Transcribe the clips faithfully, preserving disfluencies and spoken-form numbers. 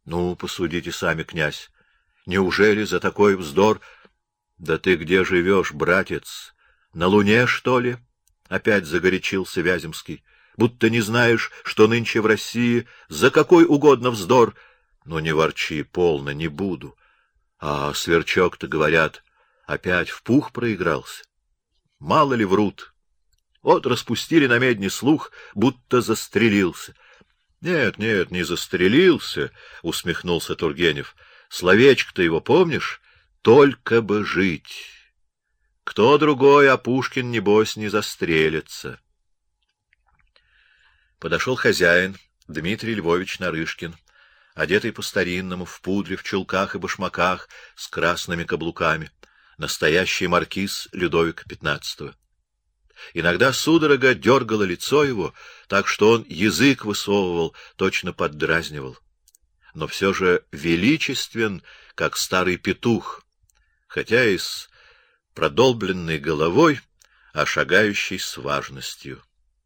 Ну, посудите сами, князь. Неужели за такой вздор... Да ты где живешь, братец? На Луне, что ли? Опять загорячился Вяземский. Будто не знаешь, что нынче в России за какой угодно вздор. Ну, не ворчи, полно, не буду. А Сверчок-то, говорят, опять в пух проигрался. Мало ли врут. Вот распустили на медне слух, будто застрелился. — Нет, нет, не застрелился, — усмехнулся Тургенев. — Словечко-то его помнишь? Только бы жить. Кто другой, а Пушкин, небось, не застрелится. Подошел хозяин, Дмитрий Львович Нарышкин, одетый по-старинному, в пудре, в чулках и башмаках, с красными каблуками, настоящий маркиз Людовика пятнадцатого. Иногда судорога дергала лицо его, так что он язык высовывал, точно поддразнивал. Но все же величествен, как старый петух, хотя и с продолбленной головой, а шагающий с важностью.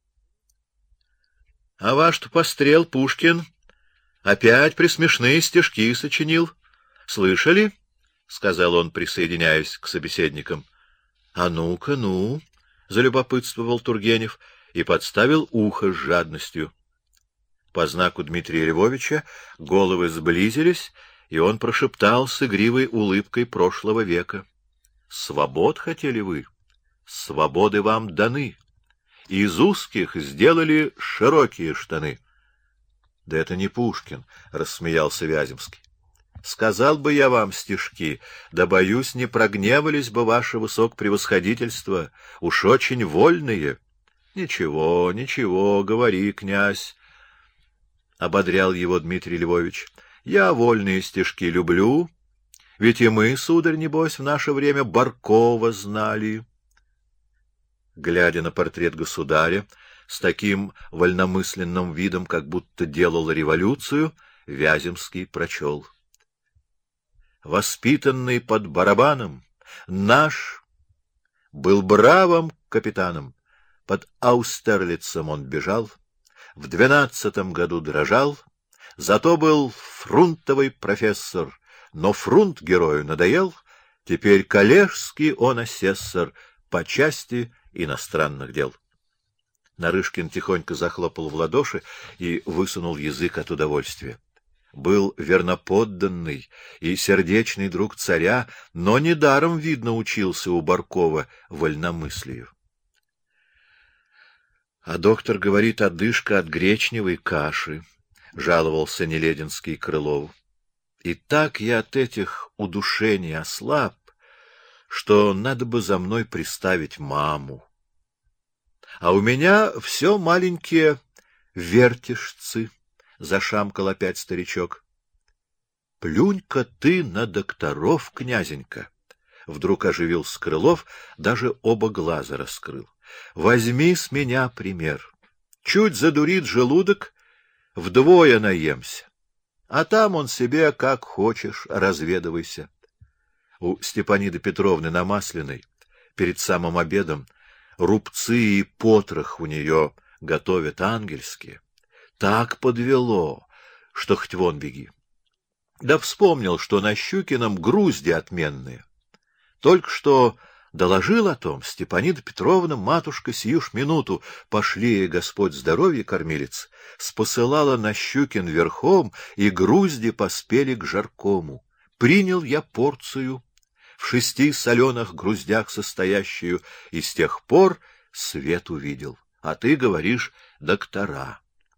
— А ваш-то пострел Пушкин опять присмешные стишки сочинил. Слышали? — сказал он, присоединяясь к собеседникам. — А ну-ка, ну! — залюбопытствовал Тургенев и подставил ухо с жадностью. По знаку Дмитрия Львовича головы сблизились, и он прошептал с игривой улыбкой прошлого века. — Свобод хотели вы? Свободы вам даны. Из узких сделали широкие штаны. — Да это не Пушкин, — рассмеялся Вяземский. — Сказал бы я вам стишки, да, боюсь, не прогневались бы ваше высокопревосходительство, уж очень вольные. — Ничего, ничего, говори, князь, — ободрял его Дмитрий Львович. — Я вольные стишки люблю, ведь и мы, сударь, небось, в наше время Баркова знали. Глядя на портрет государя, с таким вольномысленным видом, как будто делал революцию, Вяземский прочел. Воспитанный под барабаном, наш был бравым капитаном. Под Аустерлицем он бежал, в двенадцатом году дрожал, зато был фрунтовый профессор, но фрунт герою надоел, теперь коллежский он асессор по части иностранных дел. Нарышкин тихонько захлопал в ладоши и высунул язык от удовольствия. Был верноподданный и сердечный друг царя, но недаром, видно, учился у Баркова вольномыслию. — А доктор говорит, одышка от гречневой каши, — жаловался Нелединский Крылову. — И так я от этих удушений ослаб, что надо бы за мной приставить маму. А у меня все маленькие вертишцы, — зашамкал опять старичок. — Плюнь-ка ты на докторов, князенька! — вдруг оживился Крылов, даже оба глаза раскрыл. — Возьми с меня пример. Чуть задурит желудок, вдвое наемся. А там он себе как хочешь разведывайся. У Степаниды Петровны на Масляной перед самым обедом рубцы и потрох у нее готовят ангельские. Так подвело, что хоть вон беги. Да вспомнил, что на Щукином грузди отменные. Только что доложил о том Степанида Петровна, матушка, сию ж минуту, пошли ей Господь здоровье, кормилец, спосылала на Щукин верхом, и грузди поспели к жаркому. Принял я порцию, в шести соленых груздях состоящую, и с тех пор свет увидел. А ты говоришь доктора.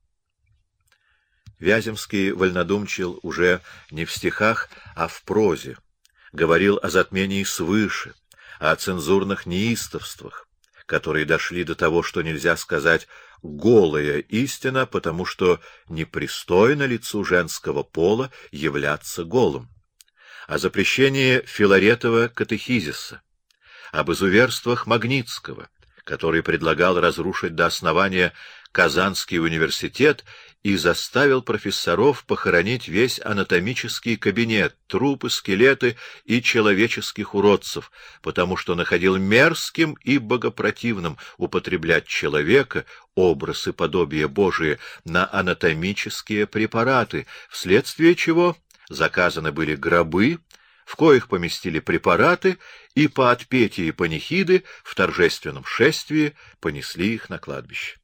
Вяземский вольнодумчил уже не в стихах, а в прозе. Говорил о затмении свыше, о цензурных неистовствах, которые дошли до того, что нельзя сказать голая истина, потому что непристойно лицу женского пола являться голым, о запрещении Филаретова катехизиса, об изуверствах Магнитского, который предлагал разрушить до основания Казанский университет и заставил профессоров похоронить весь анатомический кабинет, трупы, скелеты и человеческих уродцев, потому что находил мерзким и богопротивным употреблять человека, образ и подобие Божие, на анатомические препараты, вследствие чего заказаны были гробы, в коих поместили препараты, и по отпетии панихиды в торжественном шествии понесли их на кладбище.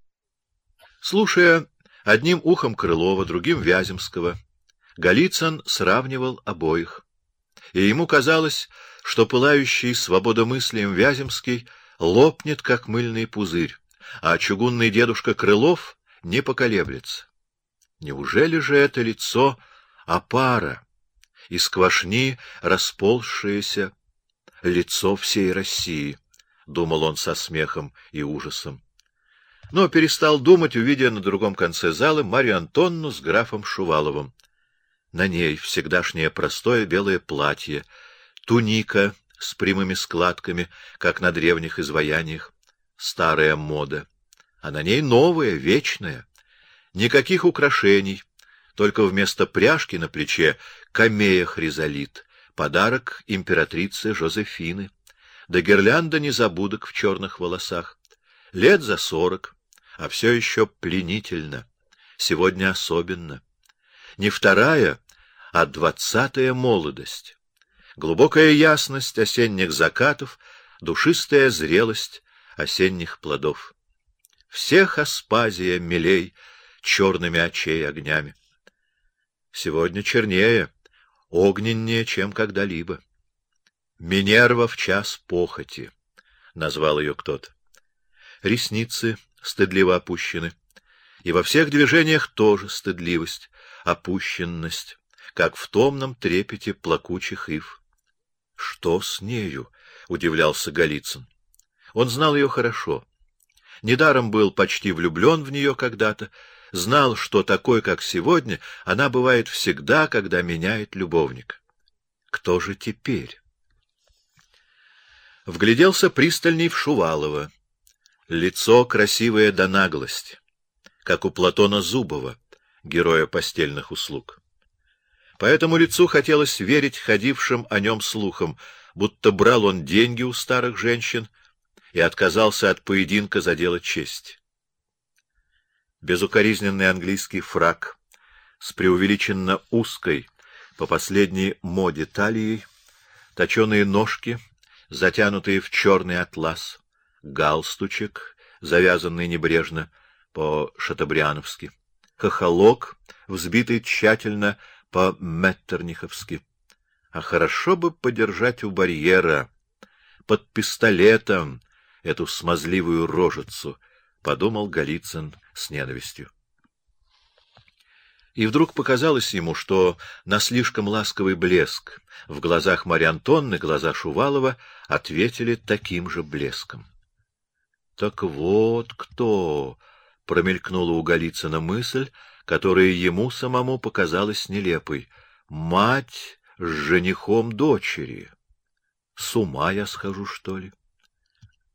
Слушая одним ухом Крылова, другим Вяземского, Голицын сравнивал обоих, и ему казалось, что пылающий свободомыслием Вяземский лопнет, как мыльный пузырь, а чугунный дедушка Крылов не поколеблется. Неужели же это лицо опара, из квашни расползшееся лицо всей России, — думал он со смехом и ужасом. Но перестал думать, увидя на другом конце зала Марью Антонну с графом Шуваловым. На ней всегдашнее простое белое платье, туника с прямыми складками, как на древних изваяниях, старая мода, а на ней новая, вечная, никаких украшений, только вместо пряжки на плече камея хризолит, подарок императрицы Жозефины, да гирлянда незабудок в черных волосах. Лет за сорок, а все еще пленительно, сегодня особенно. Не вторая, а двадцатая молодость, глубокая ясность осенних закатов, душистая зрелость осенних плодов. Всех Аспазия милей черными очей огнями. Сегодня чернее, огненнее, чем когда-либо. Минерва в час похоти, — назвал ее кто-то. Ресницы стыдливо опущены, и во всех движениях тоже стыдливость, опущенность, как в томном трепете плакучих ив. — Что с нею? — удивлялся Голицын. Он знал ее хорошо. Недаром был почти влюблен в нее когда-то, знал, что такой, как сегодня, она бывает всегда, когда меняет любовник. Кто же теперь? Вгляделся пристальней в Шувалова. Лицо красивое до наглости, как у Платона Зубова, героя постельных услуг. По этому лицу хотелось верить ходившим о нем слухам, будто брал он деньги у старых женщин и отказался от поединка за дело чести. Безукоризненный английский фрак с преувеличенно узкой, по последней моде талией, точеные ножки, затянутые в черный атлас, галстучек, завязанный небрежно по-шатобриановски, хохолок, взбитый тщательно по-меттерниховски. А хорошо бы подержать у барьера, под пистолетом, эту смазливую рожицу, — подумал Голицын с ненавистью. И вдруг показалось ему, что на слишком ласковый блеск в глазах Марьи Антонны глаза Шувалова ответили таким же блеском. Так вот кто! — промелькнула у Голицына мысль, которая ему самому показалась нелепой. Мать с женихом дочери. С ума я схожу, что ли?